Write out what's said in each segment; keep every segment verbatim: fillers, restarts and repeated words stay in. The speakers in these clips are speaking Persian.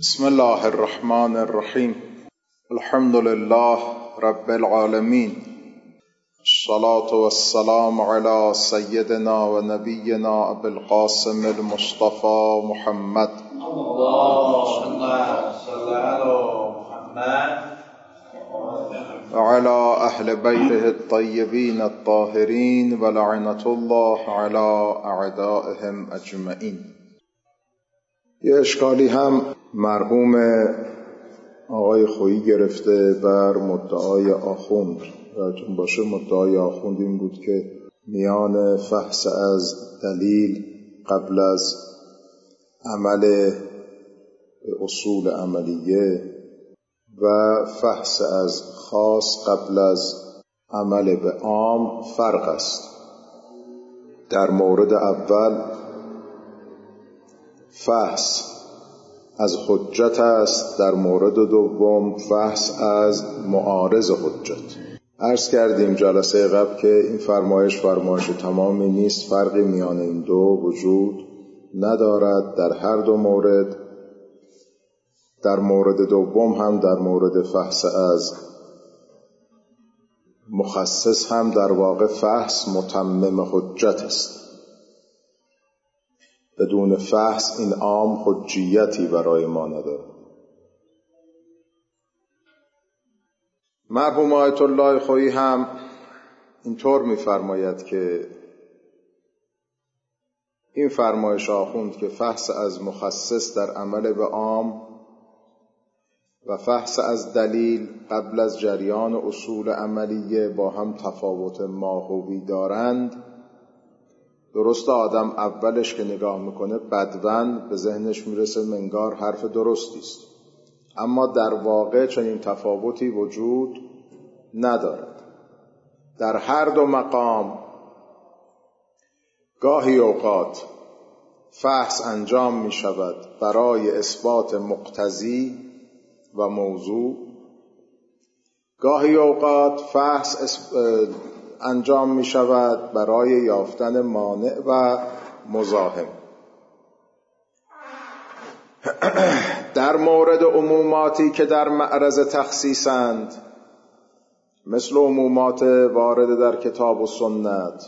بسم الله الرحمن الرحیم. الحمد لله رب العالمین. الصلاة والسلام على سیدنا و نبینا ابی القاسم المصطفى محمد. اللهم صل علی محمد وعلى اهل بیته الطیبین الطاهرین ولعنة الله على اعدائهم اجمعین. یه اشکالی هم مرحوم آقای خویی گرفته بر مدعای آخوند. یادتون باشه مدعای آخوند این بود که میان فحص از دلیل قبل از عمل اصول عملیه و فحص از خاص قبل از عمل به عام فرق است. در مورد اول فحص از حجت است، در مورد دوم فحص از معارض حجت. عرض کردیم جلسه قبل که این فرمایش فرمایش تمامی نیست، فرقی میان این دو وجود ندارد. در هر دو مورد، در مورد دوم هم در مورد فحص از مخصص هم در واقع فحص متمم حجت است. بدون فحص این عام حجیتی برای ما نداره. مرحوم آیت الله خویی هم اینطور می‌فرماید که این فرمایش آخوند که فحص از مخصص در عمل به عام و فحص از دلیل قبل از جریان اصول عملیه با هم تفاوت ماهوی دارند. درست آدم اولش که نگاه میکنه بدون به ذهنش میرسه منگار حرف درستی است، اما در واقع چنین تفاوتی وجود ندارد. در هر دو مقام گاهی اوقات فحص انجام می شود برای اثبات مقتضی و موضوع، گاهی اوقات فحص انجام می شود برای یافتن مانع و مزاحم. در مورد عموماتی که در معرض تخصیصند، مثل عمومات وارد در کتاب و سنت،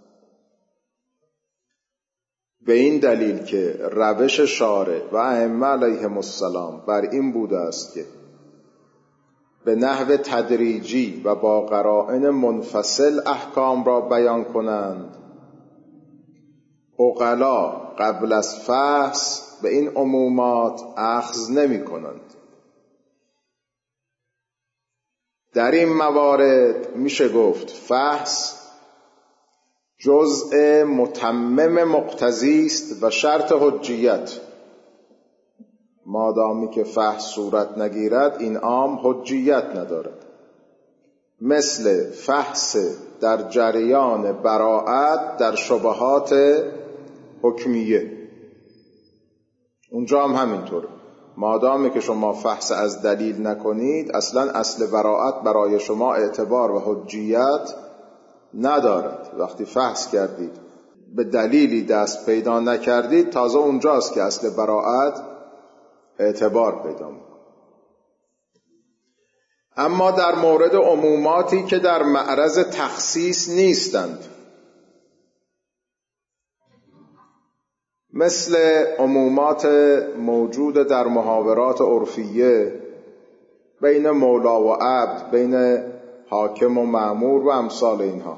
به این دلیل که روش شارع و ائمه علیهم السلام بر این بوده است که به نحو تدریجی و با قرائن منفصل احکام را بیان کنند، عقلا قبل از فحص به این عمومات اخذ نمی کنند. در این موارد میشه گفت فحص جزء متمم مقتضی است و شرط حجیت. مادامی که فحص صورت نگیرد این عام حجیت ندارد. مثل فحص در جریان براءت در شبهات حکمیه، اونجا هم همینطوره. مادامی که شما فحص از دلیل نکنید اصلا اصل براءت برای شما اعتبار و حجیت ندارد. وقتی فحص کردید به دلیلی دست پیدا نکردید، تازه اونجاست که اصل براءت اعتبار پیدا می‌کنه. اما در مورد عموماتی که در معرض تخصیص نیستند، مثل عمومات موجود در محاورات عرفیه بین مولا و عبد، بین حاکم و مأمور و امثال اینها،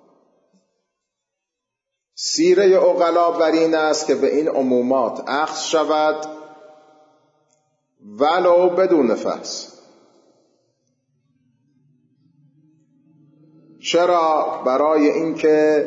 سیره عقلا بر این است که به این عمومات اخذ شود ولو بدون فحص. چرا؟ برای اینکه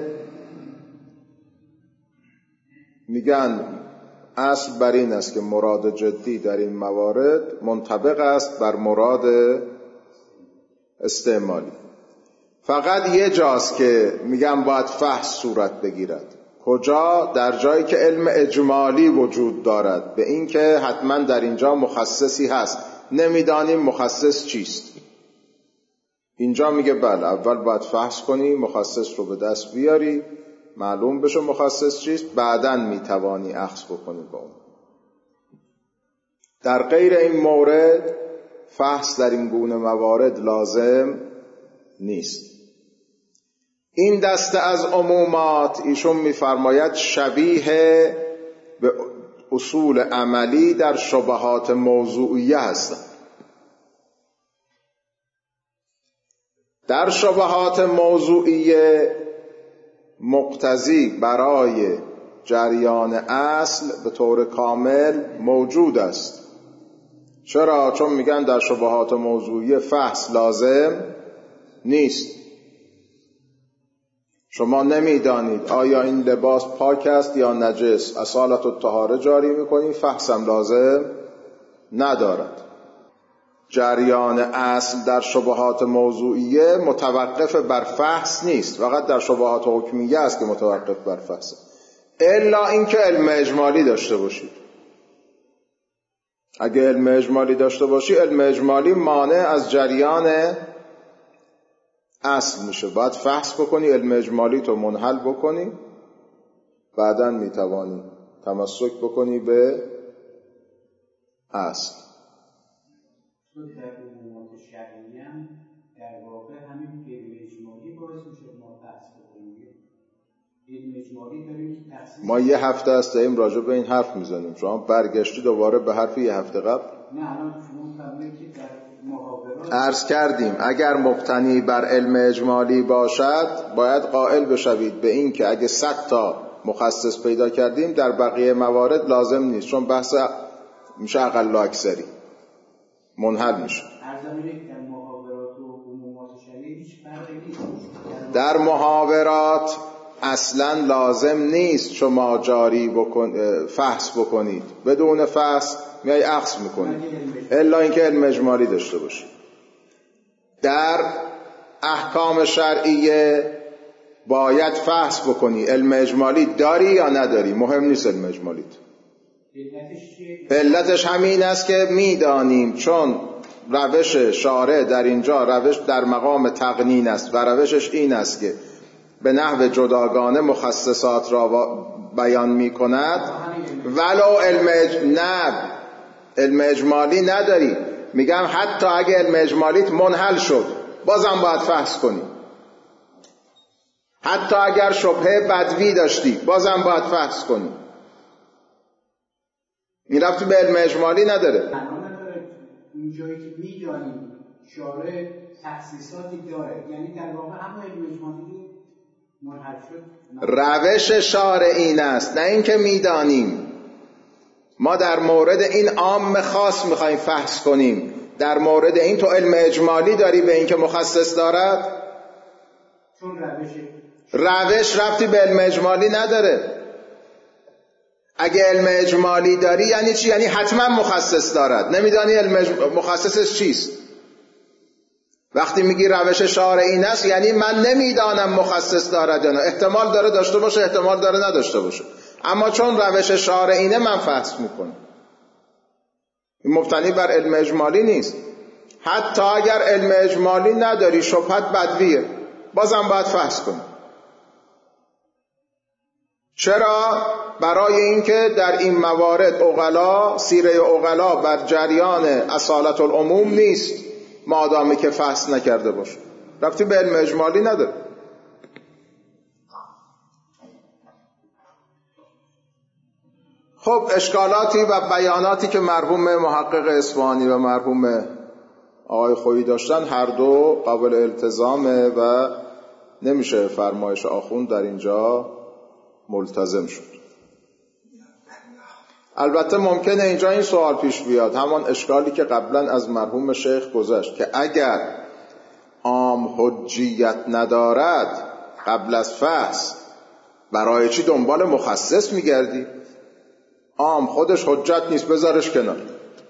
میگن اصل بر این است که مراد جدی در این موارد منطبق است بر مراد استعمالی. فقط یه جاست که میگن باید فحص صورت بگیرد. کجا؟ در جایی که علم اجمالی وجود دارد به این که حتما در اینجا مخصصی هست، نمیدانیم مخصص چیست. اینجا میگه بله اول باید فحص کنی، مخصص رو به دست بیاری، معلوم بشه مخصص چیست، بعداً میتوانی اخذ بکنی با اون. در غیر این مورد فحص در این گونه موارد لازم نیست. این دسته از عمومات ایشون می‌فرماید شبیه به اصول عملی در شبهات موضوعیه هستند. در شبهات موضوعیه مقتضی برای جریان اصل به طور کامل موجود است. چرا؟ چون میگن در شبهات موضوعیه فحص لازم نیست. شما نمیدانید آیا این لباس پاک است یا نجس، اصالت الطهاره جاری میکنید، فحص هم لازم ندارد. جریان اصل در شبهات موضوعیه متوقف بر فحص نیست، فقط در شبهات حکمیه است که متوقف بر فحص، الا اینکه علم اجمالی داشته باشید. اگه علم اجمالی داشته باشی، علم اجمالی مانع از جریان اصل میشه، باید فحص بکنی، علم اجمالی تو منحل بکنی، بعداً میتوانی تمسک بکنی به اصل. در عمومات شرعی هم در واقع همین علم اجمالی باعث میشه ما بحث بکنیم. علم اجمالی داریم که تخصیص ما یه هفته است داریم راجع به این حرف میزنیم، شما برگشتی دوباره به حرف یه هفته قبل. نه الان شما فرمودید که در محاورات عرض کردیم اگر مبتنی بر علم اجمالی باشد باید قائل بشوید به این که اگه صد تا مخصص پیدا کردیم در بقیه موارد لازم نیست، چون بحث میشه اقل و اکثری منحل میشه. در محاورات و عمومات شرعی هیچ فرقی نیست. در محاورات اصلا لازم نیست شما جاری بکن فحص بکنید، بدون فحص میای اخذ میکنید، الا اینکه علم اجمالی داشته باشید. در احکام شرعیه باید فحص بکنی، علم اجمالی داری یا نداری، مهم نیست علم اجمالیت. علتش همین است که میدانیم چون روش شارع در اینجا روش در مقام تقنین است و روشش این است که به نحو جداگانه مخصصات را بیان می کند، ولو علم اج... نه علم اجمالی نداری، میگم حتی اگه علم اجمالیت منحل شد بازم باید فحص کنی، حتی اگر شبهه بدوی داشتی بازم باید فحص کنی. این ربطی به علم اجمالی نداره. این جایی که میدانیم شارع تخصیصاتی داره، یعنی در واقع همه علم اجمالی منحل شد. روش شارع این است، نه اینکه میدانیم. ما در مورد این عام خاص میخوایم فحص کنیم، در مورد این تو علم اجمالی داری به این که مخصص دارد؟ چون روش روش ربطی به علم اجمالی نداره. اگه علم اجمالی داری یعنی چی؟ یعنی حتما مخصص دارد. نمیدانی علم اج... مخصصش چیست؟ وقتی میگی روش شارع این است یعنی من نمیدانم مخصص دارد یا نه، احتمال داره داشته باشه، احتمال داره نداشته باشه، اما چون روش شارع اینه من فحص میکنم. این مبتنی بر علم اجمالی نیست. حتی اگر علم اجمالی نداری، شبهت بدویه، بازم باید فحص کنی. چرا؟ برای اینکه در این موارد عقلا، سیره عقلا بر جریان اصالت العموم نیست مادامی که فحص نکرده باشه، ربطی به علم اجمالی نداره. خب اشکالاتی و بیاناتی که مرحوم محقق اصفهانی و مرحوم آقای خویی داشتن هر دو قابل التزامه و نمیشه فرمایش آخوند در اینجا ملتزم شد. البته ممکنه اینجا این سوال پیش بیاد، همان اشکالی که قبلا از مرحوم شیخ گذشت، که اگر عام حجیت ندارد قبل از فحص برای چی دنبال مخصص میگردی؟ عام خودش حجت نیست، بذارش کنار.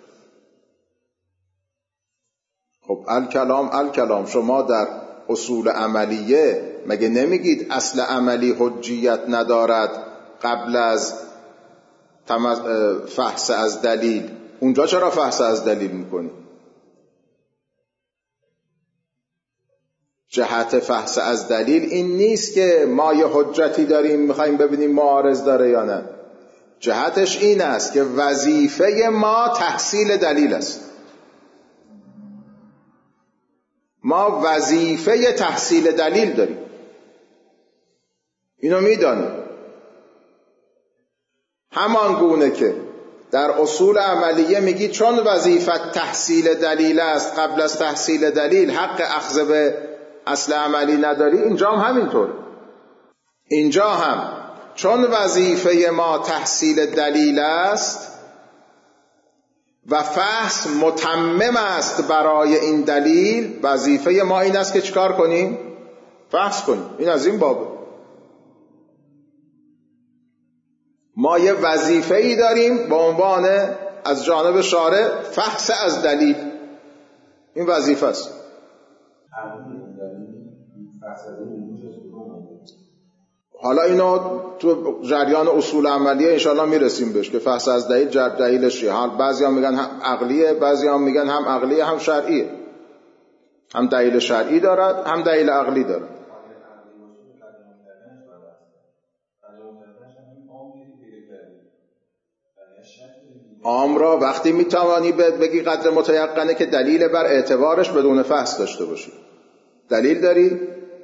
خب الکلام الکلام شما در اصول عملیه مگه نمیگید اصل عملی حجیت ندارد قبل از فحص از دلیل؟ اونجا چرا فحص از دلیل میکنی؟ جهت فحص از دلیل این نیست که ما یه حجتی داریم میخوایم ببینیم معارض داره یا نه. جهتش این است که وظیفه ما تحصیل دلیل است. ما وظیفه تحصیل دلیل داریم، اینو میدانیم. همان گونه که در اصول عملیه میگی چون وظیفت تحصیل دلیل است، قبل از تحصیل دلیل حق اخذ به اصل عملی نداری، اینجا هم همینطوره. اینجا هم چون وظیفه ما تحصیل دلیل است و فحص متمم است برای این دلیل، وظیفه ما این است که چیکار کنیم؟ فحص کنیم. این از این بابه. ما یه وظیفه ای داریم با عنوان از جانب شارع فحص از دلیل. این وظیفه است. حالا اینو تو جریان اصول عملیه انشاءالله میرسیم بهش که فحص از دلیل جر دلیلش چیه. حال بعضی هم میگن هم عقلیه، بعضی هم میگن هم عقلیه هم شرعیه. هم دلیل شرعی دارد هم دلیل عقلی دارد. عام را وقتی میتوانی بگی قدر متیقنه که دلیل بر اعتبارش بدون فحص داشته باشی. دلیل داری؟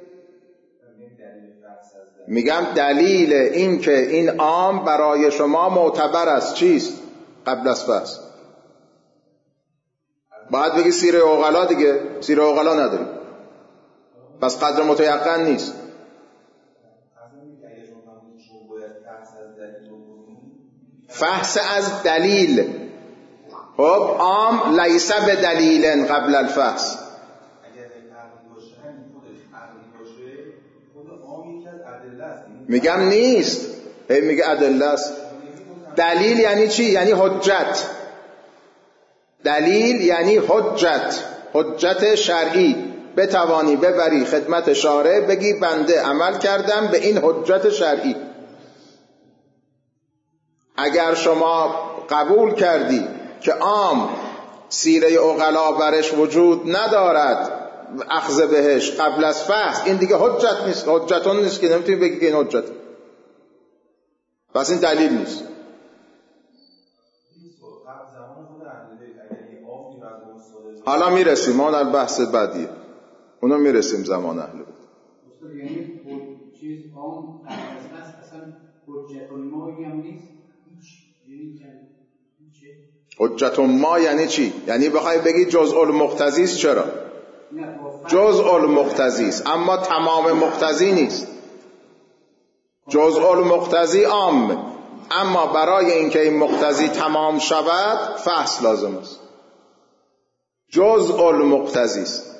میگم دلیل این که این عام برای شما معتبر است چیست؟ قبل از فحص. باید بگی سیره عقلا دیگه. سیره عقلا نداری، پس قدر متیقن نیست. فحص از دلیل. خب عام لیس به دلیل قبل الفحص. میگم نیست، هی میگه ادله است. دلیل یعنی چی؟ یعنی حجت. دلیل یعنی حجت، حجت شرعی. بتوانی ببری خدمت شارع بگی بنده عمل کردم به این حجت شرعی. اگر شما قبول کردی که عام سیره عقلا برش وجود ندارد اخذ بهش قبل از فحص، این دیگه حجت نیست، حجتون نیست که نمیتونی بگی که این حجت، پس این دلیل نیست. حالا میرسیم، ما در بحث بعدیه اونو میرسیم زمان اهل بیت. یعنی چیز عام اصلا حجت المایی هم نیست. حجت ما یعنی چی؟ یعنی بخوای بگی جزء المقتضی است. چرا؟ جزء المقتضی است اما تمام مقتضی نیست. جزء المقتضی عام، اما برای اینکه این مقتضی تمام شود فحص لازم است. جزء المقتضی است.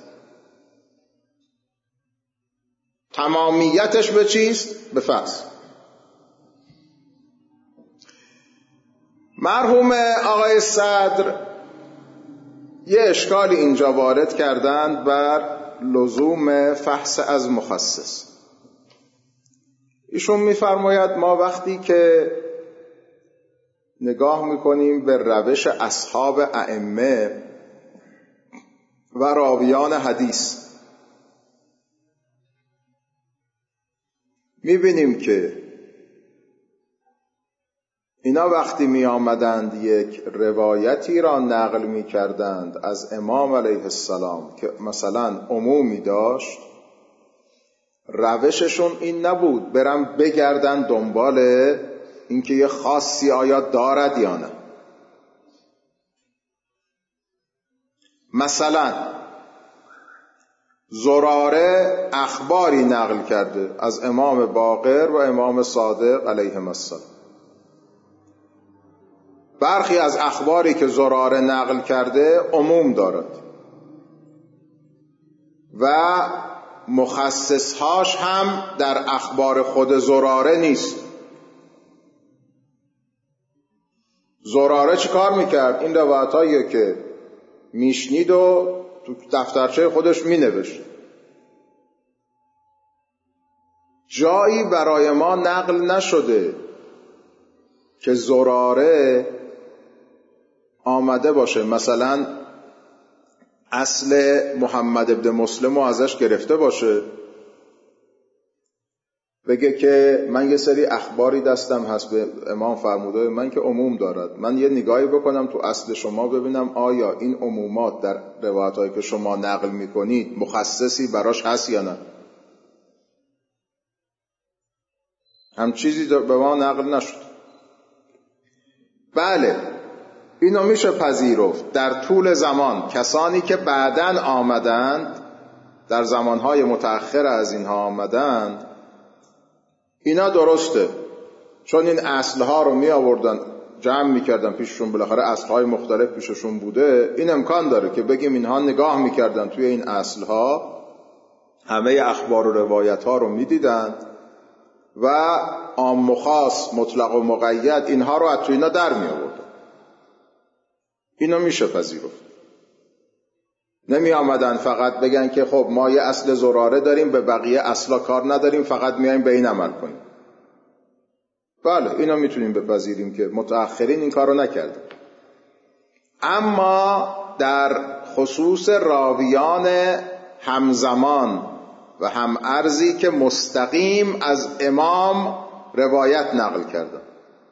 تمامیتش به چیست؟ به فحص. مرحوم آقای صدر یه اشکالی اینجا وارد کردند بر لزوم فحص از مخصص. ایشون میفرماید ما وقتی که نگاه میکنیم به روش اصحاب ائمه و راویان حدیث، میبینیم که اینا وقتی می آمدند یک روایتی را نقل می کردند از امام علیه السلام که مثلا عمومی داشت، روششون این نبود برم بگردن دنبال اینکه یه خاصی آیا دارد یا نه. مثلا زراره اخباری نقل کرده از امام باقر و امام صادق علیهم السلام. برخی از اخباری که زراره نقل کرده عموم دارد و مخصصهاش هم در اخبار خود زراره نیست. زراره چی کار میکرد؟ این روایتایی که میشنید و تو دفترچه خودش مینوشت. جایی برای ما نقل نشده که زراره آمده باشه مثلا اصل محمد ابن مسلم رو ازش گرفته باشه بگه که من یه سری اخباری دستم هست به امام فرموده من که عموم دارد، من یه نگاهی بکنم تو اصل شما ببینم آیا این عمومات در روایتایی که شما نقل میکنید مخصصی براش هست یا نه. هم چیزی به ما نقل نشد. بله اینو میشه پذیرفت در طول زمان کسانی که بعداً آمدند، در زمانهای متأخر از اینها آمدند، اینا درسته، چون این اصلها رو می آوردن جمع می کردن پیششون، بالاخره اصلهای مختلف پیششون بوده، این امکان داره که بگیم اینها نگاه می کردن توی این اصلها، همه اخبار و روایت ها رو می دیدن و عام و خاص، مطلق و مقید، اینها رو از توی اینا در می آوردن. اینو میشه پذیرفت. نمی آمدن فقط بگن که خب ما یه اصل زراره داریم، به بقیه اصلا کار نداریم، فقط میایم به این عمل کنیم. بله اینو میتونیم بپذیریم که متأخرین این کارو نکردن. اما در خصوص راویان همزمان و هم ارزی که مستقیم از امام روایت نقل کردن،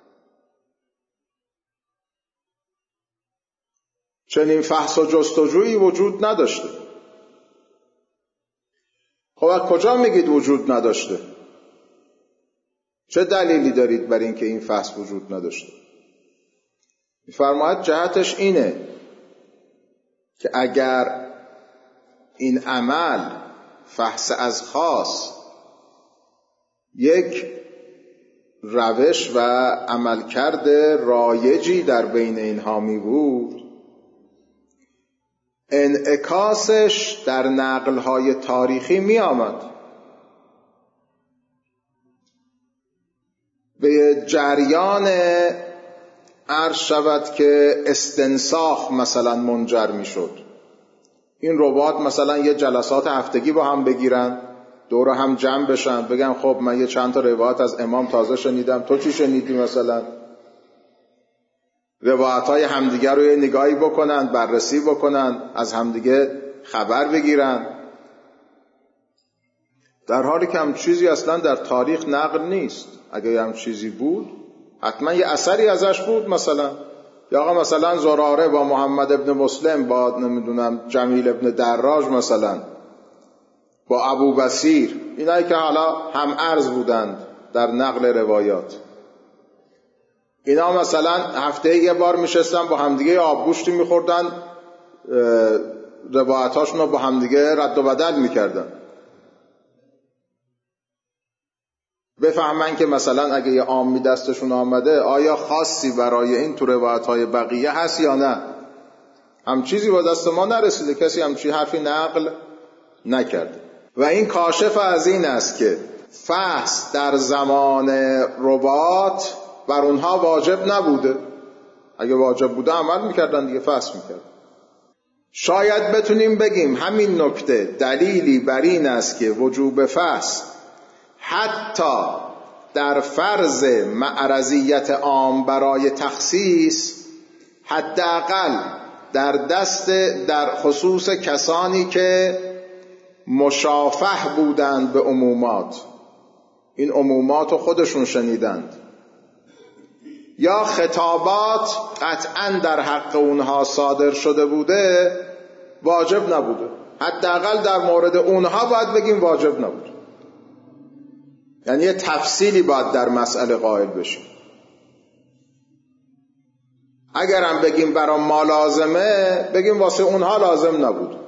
چنین فحص و جستجویی وجود نداشته. خب از کجا میگید وجود نداشته؟ چه دلیلی دارید بر این که این فحص وجود نداشته؟ می‌فرماید جهتش اینه که اگر این عمل فحص از خاص یک روش و عملکرد رایجی در بین اینها می بود، انعکاسش در نقل‌های تاریخی می آمد، به جریان عرض شود که استنساخ مثلا منجر می شد. این روات مثلا یه جلسات هفتگی با هم بگیرن، دور هم جمع بشن، بگن خب من یه چند تا روایت از امام تازه شنیدم، تو چی شنیدی مثلا، روایت‌های همدیگر رو یه نگاهی بکنن، بررسی بکنن، از همدیگه خبر بگیرن، در حالی که هم چیزی اصلا در تاریخ نقل نیست. اگه هم چیزی بود حتما یه اثری ازش بود، مثلا یا آقا مثلا زراره با محمد ابن مسلم، با نمیدونم جمیل ابن دراج، مثلا با ابو بصیر، اینایی که حالا هم ارز بودند در نقل روایات، اینا مثلا هفته یه بار میشستن با همدیگه آبگوشتی میخوردن، روایتاشون رو با همدیگه رد و بدل میکردن، بفهمن که مثلا اگه یه عامی دستشون آمده آیا خاصی برای این تو روایت‌های بقیه هست یا نه. هم چیزی با دست ما نرسیده، کسی هم چی حرفی نقل نکرده. و این کاشف از این است که فحص در زمان روات بر اونها واجب نبوده. اگه واجب بوده عمل میکردن دیگه، فحص میکردن. شاید بتونیم بگیم همین نکته دلیلی بر این است که وجوب فحص حتی در فرض معرضیت عام برای تخصیص، حداقل در دست در خصوص کسانی که مشافه بودند به عمومات، این عمومات رو خودشون شنیدند، یا خطابات قطعا در حق اونها صادر شده بوده، واجب نبوده. حداقل در مورد اونها باید بگیم واجب نبوده. یعنی یه تفصیلی باید در مسئله قائل بشیم. اگرم بگیم برای ما لازمه، بگیم واسه اونها لازم نبود.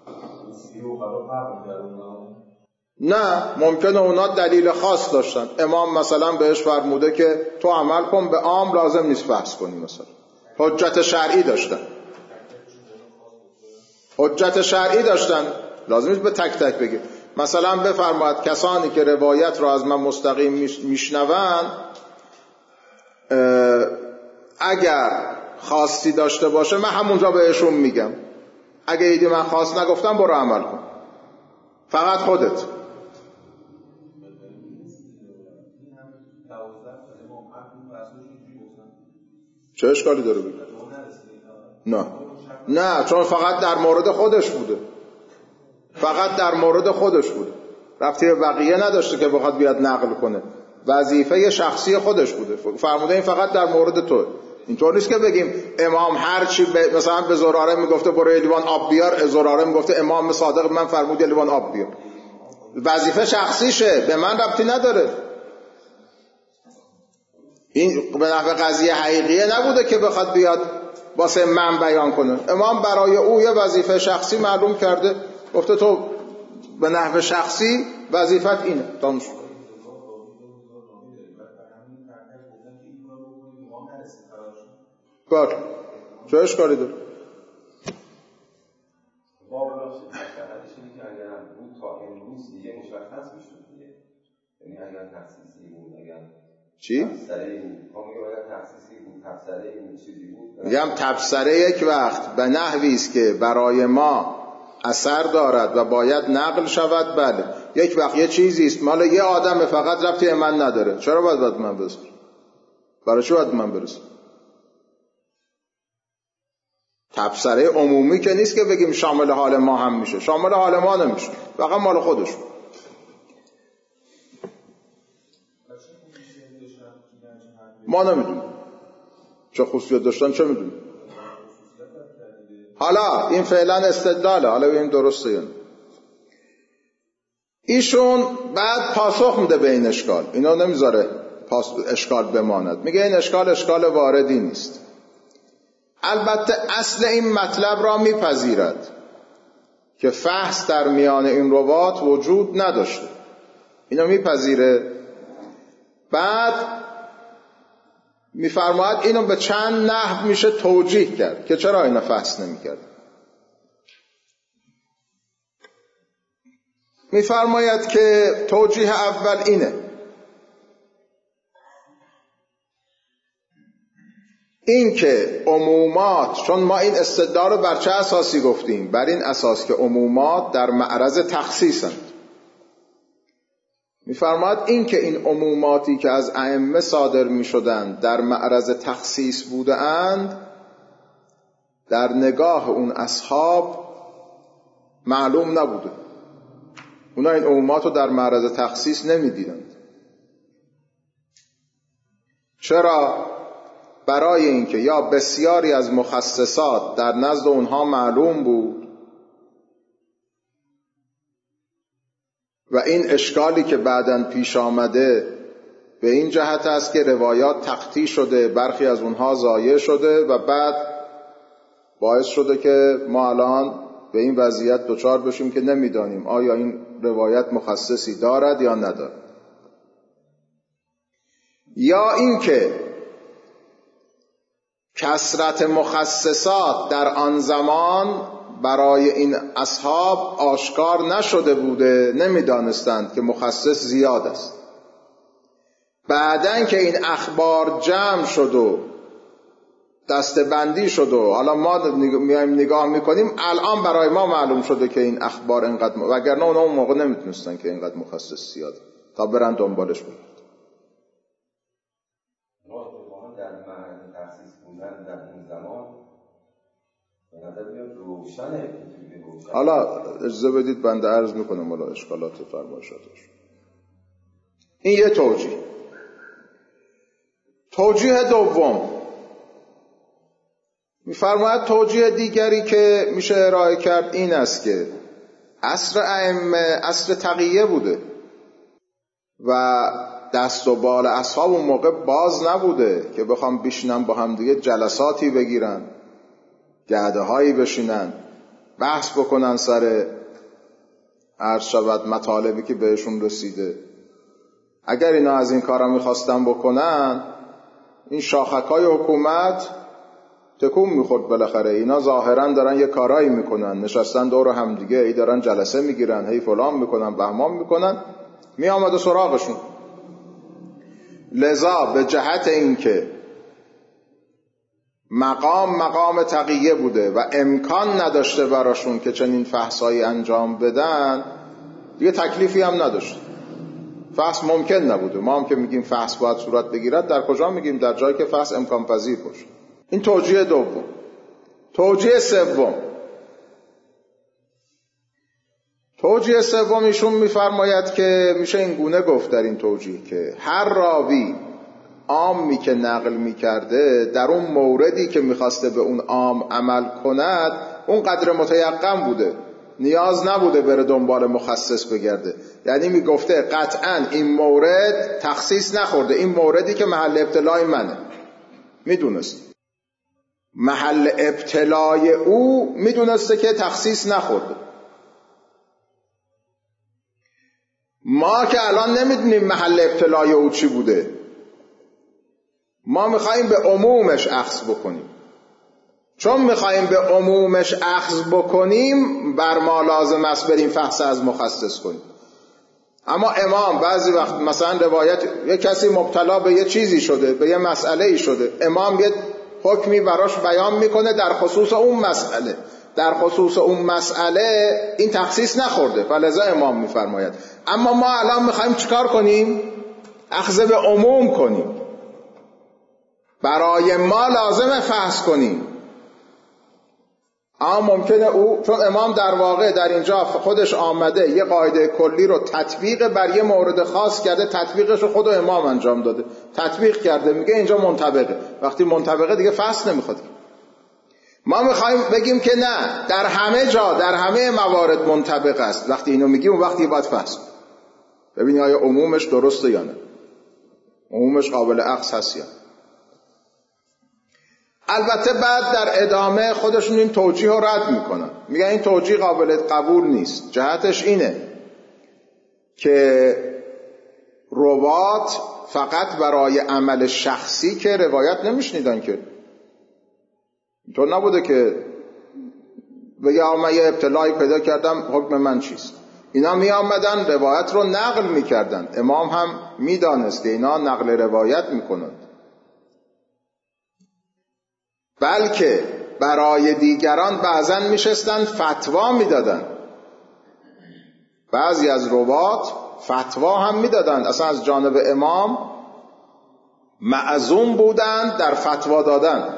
نه، ممکنه اونا دلیل خاص داشتن، امام مثلا بهش فرموده که تو عمل کن، به عام لازم نیست بحث کنی، مثلا حجت شرعی داشتن حجت شرعی داشتن لازم نیست به تک تک بگیم. مثلا بفرماید کسانی که روایت را از من مستقیم میشنوند، اگر خواستی داشته باشه من همونجا بهشون میگم، اگه ایدی من خواست نگفتم برو عمل کن، فقط خودت. چه اشکالی داره بگم؟ نه نه، چون فقط در مورد خودش بوده، فقط در مورد خودش بوده. ربطی به بقیه نداشته که بخواد بیاد نقل کنه، وظیفه شخصی خودش بوده. فرموده این فقط در مورد تو. اینطور نیست که بگیم امام هر چی ب... مثلا به زراره میگفته برو یه لیوان آب بیار، زراره میگفته امام صادق من فرمود یه لیوان آب بیار. وظیفه شخصیشه، به من ربطی نداره. این به نحو قضیه حقیقیه نبوده که بخواد بیاد واسه من بیان کنه. امام برای او یه وظیفه شخصی معلوم کرده، گفته تو به نحو شخصی وظیفت اینه. تموم شد. کار چه اشکالی داره؟ یعنی اگر تخصیصی بود، اگر چی؟ تبصره بود، هم میگه اگر تخصیصی بود، تبصره بود، چیزی بود. میگم تبصره یک وقت به نحوی است که برای ما اثر دارد و باید نقل شود، بله. یک وقت یه چیزی است مال یه آدم فقط ربطی به من نداره، چرا باید باید من برسم؟ برای چی باید من برسم؟ تبصره عمومی که نیست که بگیم شامل حال ما هم میشه، شامل حال ما نمیشه، فقط مال خودش. ما نمیدونیم چه خصوصیت داشتن، چه میدونیم. حالا این فعلا استدلاله، حالا ببینیم درسته یا نه. ایشون بعد پاسخ میده به این اشکال، اینا نمیذاره اشکال بماند، میگه این اشکال اشکال واردی نیست. البته اصل این مطلب را میپذیرد که فحص در میان این روات وجود نداشته، اینو میپذیره. بعد میفرماید اینو به چند نحو میشه توجیه کرد که چرا اینا فحص نمیکرد. میفرماید که توجیه اول اینه، این که عمومات، چون ما این استدلال رو بر چه اساسی گفتیم؟ بر این اساس که عمومات در معرض تخصیصند. میفرماید این که این عموماتی که از ائمه صادر میشدند در معرض تخصیص بوده اند، در نگاه اون اصحاب معلوم نبوده. اونا این عمومات رو در معرض تخصیص نمیدیدند. چرا؟ برای اینکه یا بسیاری از مخصصات در نزد اونها معلوم بود و این اشکالی که بعداً پیش آمده به این جهت است که روایات تقطیع شده، برخی از اونها ضایع شده و بعد باعث شده که ما الان به این وضعیت دچار بشیم که نمیدانیم آیا این روایت مخصصی دارد یا ندارد. یا اینکه کثرت مخصصات در آن زمان برای این اصحاب آشکار نشده بوده، نمیدانستند که مخصص زیاد است. بعدن که این اخبار جمع شد و دسته‌بندی شد و حالا ما میایم نگاه میکنیم، الان برای ما معلوم شده که این اخبار اینقدر، وگرنه اونا اون موقع نمیتونستن که اینقدر مخصص زیاد تا برن دنبالش بگیرن. در معرض تخصیص بودن در این زمان به نظر میاد روشنه. حالا اجازه بدید بنده عرض میکنم حالا اشکالات و فرمایشاتش. این یه توجیه. توجیه دوم میفرماید توجیه دیگری که میشه ارائه کرد این است که عصر ائمه عصر تقیه بوده و دست و بال اصحاب اون موقع باز نبوده که بخوام بشینن با هم دیگه جلساتی بگیرن، گرده هایی بشینن، بحث بکنن سر عرض شود مطالبی که بهشون رسیده. اگر اینا از این کارا میخواستن بکنن، این شاخکای حکومت تکون میخورد بالاخره. اینا ظاهرا دارن یه کارایی میکنن، نشستن دور هم دیگه، ای دارن جلسه میگیرن، هی فلان میکنن، بهمان میکنن، میامد سراغشون. لذا به جهت اینکه مقام مقام تقیه بوده و امکان نداشته براشون که چنین فحصایی انجام بدن، دیگه تکلیفی هم نداشت. فحص ممکن نبوده. ما هم که میگیم فحص باید صورت بگیرد، در کجا میگیم؟ در جایی که فحص امکان پذیر باشه. این توجیه دوم. توجیه سوم، توجیه سوم ایشون میفرماید که میشه این گونه گفت در این توجیه که هر راوی عامی که نقل میکرده در اون موردی که میخواسته به اون عام عمل کند اون قدر متیقن بوده، نیاز نبوده بره دنبال مخصص بگرده. یعنی میگفته قطعا این مورد تخصیص نخورده، این موردی که محل ابتلای منه، میدونست محل ابتلای او، میدونسته که تخصیص نخورده. ما که الان نمیدونیم محل ابتلای او چی بوده، ما میخواییم به عمومش اخذ بکنیم. چون میخواییم به عمومش اخذ بکنیم بر ما لازم است بریم فحص از مخصص کنیم. اما امام بعضی وقت مثلا روایت یه کسی مبتلا به یه چیزی شده، به یه مسئله ای شده، امام یه حکمی براش بیان میکنه در خصوص اون مسئله، در خصوص اون مسئله این تخصیص نخورده، فلذا امام میفرماید. اما ما الان میخوایم چیکار کنیم؟ اخذ به عموم کنیم. برای ما لازمه فحص کنیم. اما ممکنه او، چون امام در واقع در اینجا خودش آمده یه قاعده کلی رو تطبیق بر یه مورد خاص کرده، تطبیقش رو خود امام انجام داده، تطبیق کرده، میگه اینجا منطبقه. وقتی منطبقه دیگه فحص نمیخواد. ما میخوایم بگیم که نه، در همه جا در همه موارد منطبق است. وقتی اینو میگیم اون وقتی باید فحص ببینی آیا عمومش درسته یا نه، عمومش قابل اخذ هست یا نه. البته بعد در ادامه خودشون این توجیه رو رد میکنن، میگن این توجیه قابل قبول نیست. جهتش اینه که روات فقط برای عمل شخصی که روایت نمیشنیدن، که اینطور نبوده که بگه آقا من یه ابتلایی پیدا کردم حکم من چیست. اینا می آمدن روایت رو نقل میکردن. امام هم میدانست که اینا نقل روایت میکنن، بلکه برای دیگران بعضا میشستن فتوا میدادن. بعضی از روات فتوا هم میدادن، اصلا از جانب امام معزوم بودن در فتوا دادن.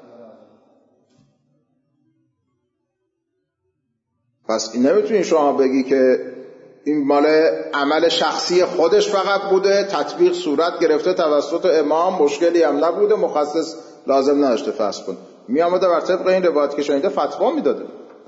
پس این نمیتونی شما بگی که این مال عمل شخصی خودش فقط بوده، تطبیق صورت گرفته توسط امام، مشکلی هم نبوده، مخصص لازم نداشته فحص کن. می آمده بر طبق این روایت که شنیده فتوا میداده.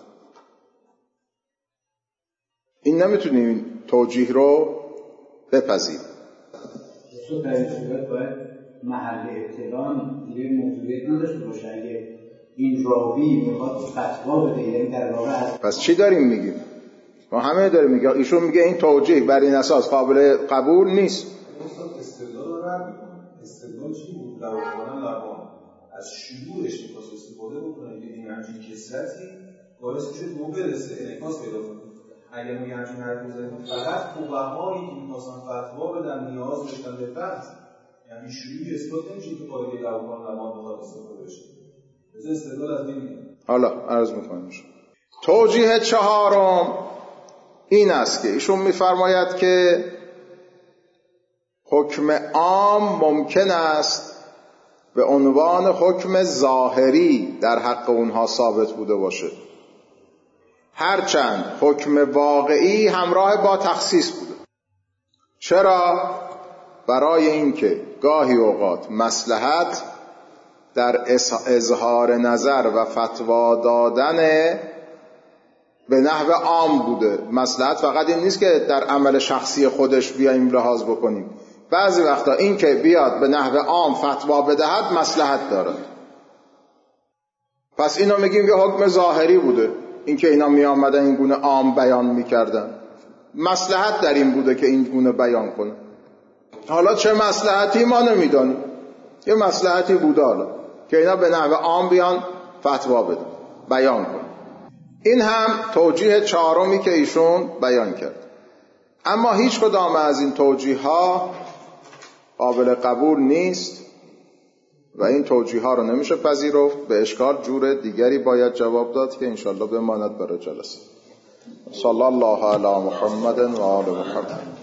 این نمیتونیم توجیه رو بپذیریم. تو در این صورت باید محل ابتلا یه موضوعیت نداشته باشه. اگه این راوی میخواد فتوا بده، یعنی در واقع پس چی داریم میگیم؟ ما همه داریم میگیم. ایشون میگه این توجیه بر این اساس قابل قبول نیست. استدلال رو رد میکنه. استدلال چی بود؟ لوازمان لوان از شیوعش میخواست استفاده بکنه، یه این همچین کسرتی باعث میشه دو برسه، انعکاس پیدا کنه. اگر ما یه همچین حرف بزنیم فقط فقهایی که میخواستن فتوا بدن نیاز داشتن به فحص، یعنی شیوعی اثبات نمیشه که قاعده لوازمان لوان بخواد استفاده بشه. بذار استدلال از ببینیم. حالا عرض میکنم. توجیه چهارم این است که ایشون میفرماید که حکم عام ممکن است به عنوان حکم ظاهری در حق اونها ثابت بوده باشه، هرچند حکم واقعی همراه با تخصیص بوده. چرا؟ برای اینکه گاهی اوقات مصلحت در اظهار نظر و فتوا دادن به نحو عام بوده. مصلحت فقط این نیست که در عمل شخصی خودش بیاییم لحاظ بکنیم، بعضی وقتا این که بیاد به نحو عام فتوا بدهد مصلحت دارد. پس اینو میگیم که حکم ظاهری بوده، این که اینا می آمدن این گونه عام بیان میکردن، مصلحت در این بوده که این گونه بیان کنه. حالا چه مصلحتی ما نمیدانیم، یه مصلحتی بوده حالا که اینا به نحو عام بیان فتوا بدن، بیان کنن. این هم توجیه چهارمی که ایشون بیان کرد. اما هیچ کدام از این توجیه ها قابل قبول نیست و این توجیه ها رو نمیشه پذیرفت. به اشکال جور دیگری باید جواب داد که انشالله بماند برای جلسه. صلی الله علی محمد و آل محمد.